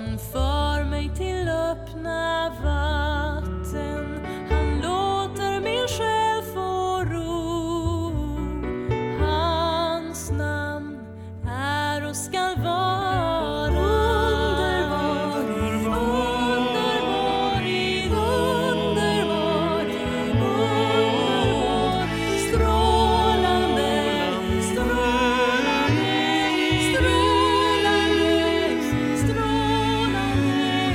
Han för mig till öppna vatten. Han låter min själ få ro. Hans namn är och skall vara underbar, underbar, underbar, underbar, strålande, strålande, strålande, strålande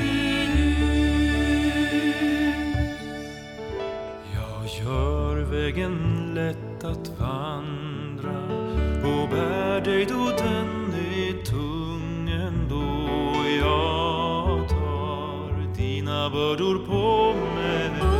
Jag gör vägen lätt att vandra och bär dig då den är tung ändå. Jag tar dina bördor på mig.